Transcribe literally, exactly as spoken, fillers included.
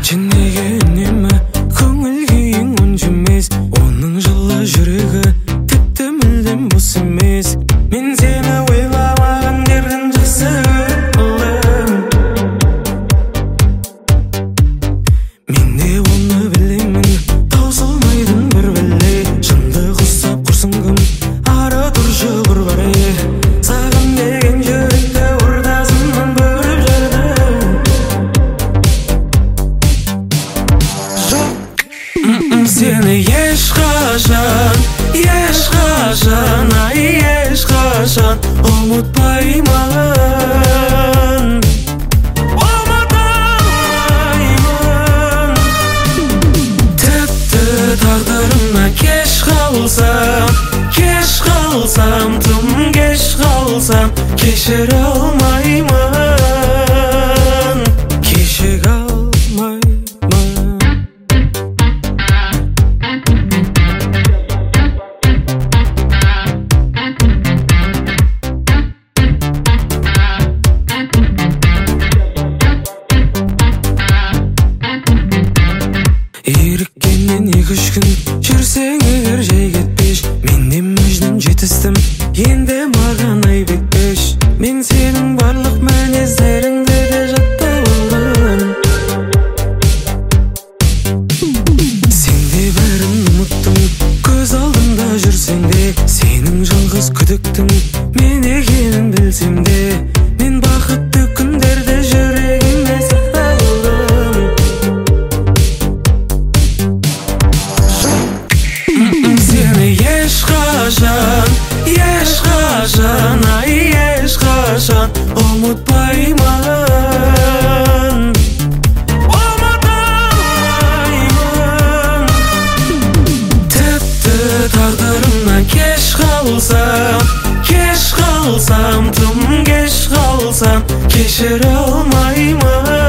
Айтшы неге үнемі көңіл күйің үнжімес, оның жылы жүрегі тіпті мүлдем бос емес. Мен сені ойламаған жерден жақсы көрдім, мен де оны білемін, таусылмайтын бір бәле. Шындық ұстап құрсын кім, ары тұршы бір баре. Саған деген жүректі ортасынан бөліп жырдым. Жоқ, сені ешқашан, ешқашан, ай ешқашан ұмытпаймын, ұмытпаймын. Тіпті тағдырыма кеш қалсам, кеш қалсам, тым кеш қалсам, кешіре алмаймын, кешіре алмаймын. Еріккеннен екі-үш күн жүрсең егер жай кетпеш, мен де мәжнүн жетістім, енді маған ай бекпеш. Мен сенің барлық мінездеріңді де жаттап алдым, сен де бәрін ұмыттың, көз алдымда жүрсең де. Сенің жалғыз күдіктің мен екенін білсем де, мен бақытты күндерді жүрегіме сақтап алдым. Сені ешқашан, ешқашан, ай ешқашан ұмытпаймын, ұмытпаймын. Тіпті тағдырымнан кеш қалсам, кеш қалсам, тым кеш қалсам, кешіре алмаймын.